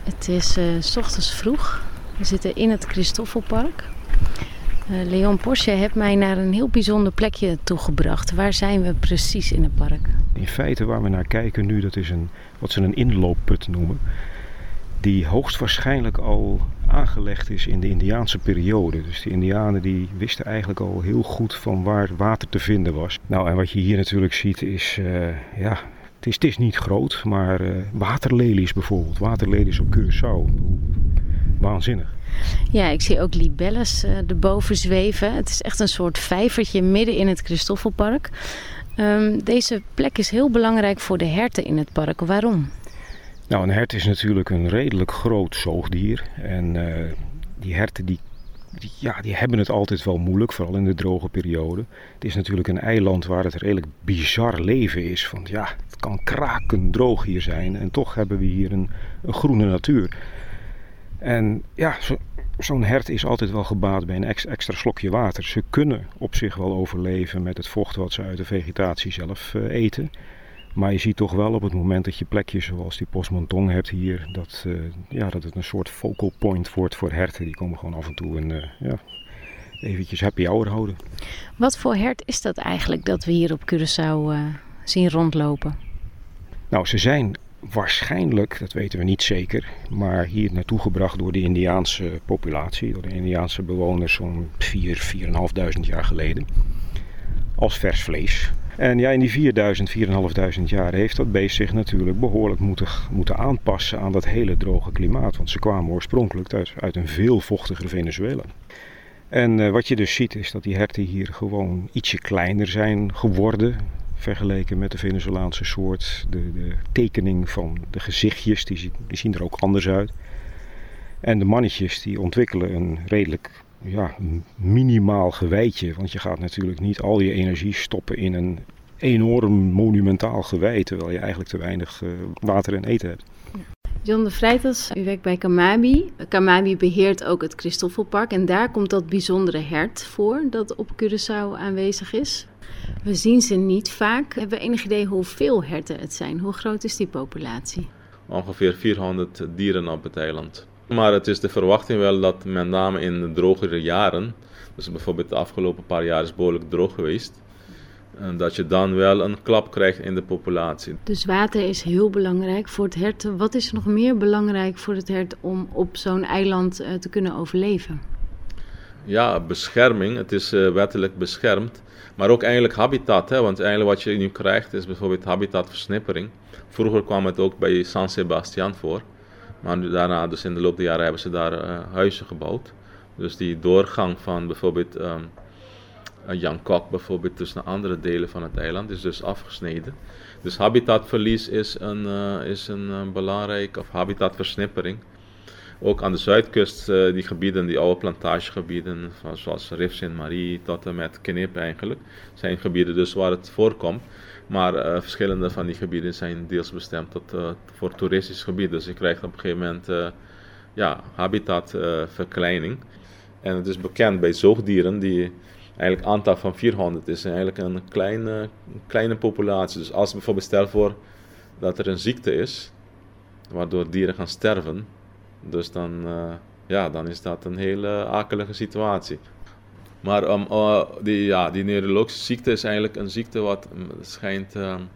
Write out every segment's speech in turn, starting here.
Het is 's ochtends vroeg. We zitten in het Christoffelpark. Leon Porsche heeft mij naar een heel bijzonder plekje toegebracht. Waar zijn we precies in het park? In feite waar we naar kijken nu, dat is wat ze een inloopput noemen. Die hoogstwaarschijnlijk al aangelegd is in de Indiaanse periode. Dus de Indianen die wisten eigenlijk al heel goed van waar water te vinden was. Nou, en wat je hier natuurlijk ziet is, het is niet groot, maar waterlelies bijvoorbeeld. Waterlelies op Curaçao. Waanzinnig. Ja, ik zie ook libelles erboven zweven. Het is echt een soort vijvertje midden in het Christoffelpark. Deze plek is heel belangrijk voor de herten in het park. Waarom? Nou, een hert is natuurlijk een redelijk groot zoogdier. En die herten die hebben het altijd wel moeilijk, vooral in de droge periode. Het is natuurlijk een eiland waar het redelijk bizar leven is. Want ja, het kan krakendroog hier zijn en toch hebben we hier een groene natuur. En ja, zo'n hert is altijd wel gebaat bij een extra slokje water. Ze kunnen op zich wel overleven met het vocht wat ze uit de vegetatie zelf eten. Maar je ziet toch wel op het moment dat je plekjes zoals die Postmontong hebt hier, dat het een soort focal point wordt voor herten. Die komen gewoon af en toe eventjes happy hour houden. Wat voor hert is dat eigenlijk dat we hier op Curaçao zien rondlopen? Nou, ze zijn waarschijnlijk, dat weten we niet zeker, maar hier naartoe gebracht door de Indiaanse populatie, door de Indiaanse bewoners zo'n 4.500 jaar geleden. Als vers vlees. En ja, in die 4.500 jaar heeft dat beest zich natuurlijk behoorlijk moeten aanpassen aan dat hele droge klimaat. Want ze kwamen oorspronkelijk uit een veel vochtiger Venezuela. En wat je dus ziet is dat die herten hier gewoon ietsje kleiner zijn geworden. Vergeleken met de Venezolaanse soort. De tekening van de gezichtjes, die zien er ook anders uit. En de mannetjes die ontwikkelen een redelijk minimaal geweitje. Want je gaat natuurlijk niet al je energie stoppen in een enorm monumentaal gewei. Terwijl je eigenlijk te weinig water en eten hebt. John de Vrijtels, u werkt bij Camabi. Camabi beheert ook het Christoffelpark. En daar komt dat bijzondere hert voor dat op Curaçao aanwezig is. We zien ze niet vaak. Hebben we enig idee hoeveel herten het zijn? Hoe groot is die populatie? Ongeveer 400 dieren op het eiland. Maar het is de verwachting wel dat met name in de drogere jaren, dus bijvoorbeeld de afgelopen paar jaar is behoorlijk droog geweest, dat je dan wel een klap krijgt in de populatie. Dus water is heel belangrijk voor het hert. Wat is nog meer belangrijk voor het hert om op zo'n eiland te kunnen overleven? Ja, bescherming. Het is wettelijk beschermd. Maar ook eigenlijk habitat. Want eigenlijk wat je nu krijgt is bijvoorbeeld habitatversnippering. Vroeger kwam het ook bij San Sebastian voor. Maar daarna, dus in de loop der jaren, hebben ze daar huizen gebouwd. Dus die doorgang van bijvoorbeeld Jankok bijvoorbeeld tussen andere delen van het eiland is dus afgesneden. Dus habitatverlies is een belangrijk, of habitatversnippering. Ook aan de zuidkust, die gebieden, die oude plantagegebieden, zoals Rif Saint-Marie tot en met Knip eigenlijk, zijn gebieden dus waar het voorkomt. Maar verschillende van die gebieden zijn deels bestemd voor toeristisch gebied. Dus je krijgt op een gegeven moment habitatverkleining. En het is bekend bij zoogdieren die eigenlijk aantal van 400 is eigenlijk een kleine populatie. Dus als bijvoorbeeld stel voor dat er een ziekte is, waardoor dieren gaan sterven, dus dan is dat een hele akelige situatie. Maar die neurologische ziekte is eigenlijk een ziekte wat schijnt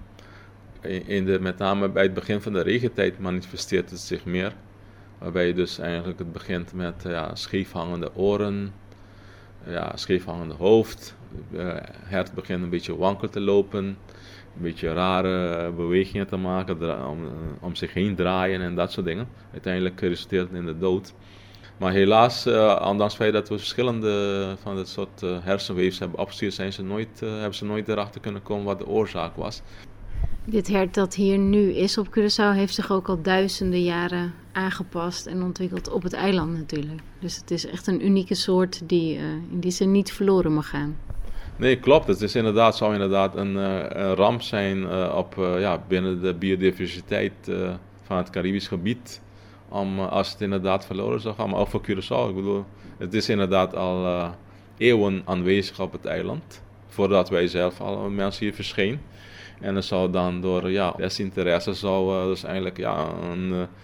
met name bij het begin van de regentijd manifesteert het zich meer. Waarbij je dus eigenlijk het begint met scheefhangende oren, scheefhangende hoofd. Hert begint een beetje wankel te lopen, een beetje rare bewegingen te maken, om zich heen draaien en dat soort dingen. Uiteindelijk resulteert het in de dood. Maar helaas, ondanks het feit dat we verschillende van dit soort hersenweefsels hebben opgestuurd, hebben ze nooit erachter kunnen komen wat de oorzaak was. Dit hert dat hier nu is op Curaçao heeft zich ook al duizenden jaren aangepast en ontwikkeld op het eiland natuurlijk. Dus het is echt een unieke soort die in die zin niet verloren mag gaan. Nee, klopt. Het is zou inderdaad een ramp zijn binnen de biodiversiteit van het Caribisch gebied. Als het inderdaad verloren zou gaan, maar ook voor Curaçao. Ik bedoel, het is inderdaad al eeuwen aanwezig op het eiland, voordat wij zelf al mensen hier verscheen. En er zou dan door desinteresse dus eigenlijk een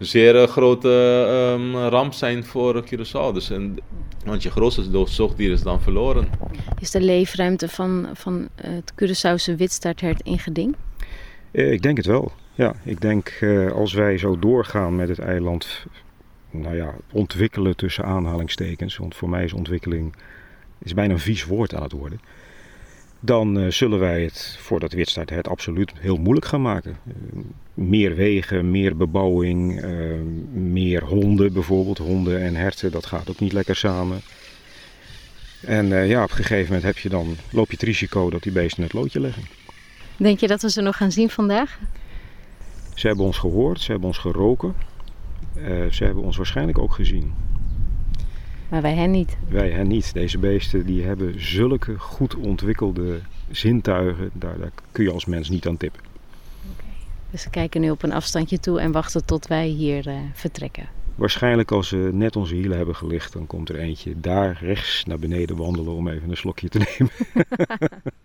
zeer grote ramp zijn voor Curaçao. Dus want je grootste zoogdier is dan verloren. Is de leefruimte van het Curaçaose witstaarthert in geding? Ik denk het wel. Ja, ik denk als wij zo doorgaan met het eiland, ontwikkelen tussen aanhalingstekens, want voor mij is ontwikkeling bijna een vies woord aan het worden. Dan zullen wij het voor dat witstaarthert absoluut heel moeilijk gaan maken. Meer wegen, meer bebouwing, meer honden bijvoorbeeld. Honden en herten, dat gaat ook niet lekker samen. En op een gegeven moment loop je het risico dat die beesten het loodje leggen. Denk je dat we ze nog gaan zien vandaag? Ze hebben ons gehoord, ze hebben ons geroken. Ze hebben ons waarschijnlijk ook gezien. Maar wij hen niet. Wij hen niet. Deze beesten die hebben zulke goed ontwikkelde zintuigen. Daar kun je als mens niet aan tippen. Okay. Dus ze kijken nu op een afstandje toe en wachten tot wij hier vertrekken. Waarschijnlijk als ze net onze hielen hebben gelicht, dan komt er eentje daar rechts naar beneden wandelen om even een slokje te nemen.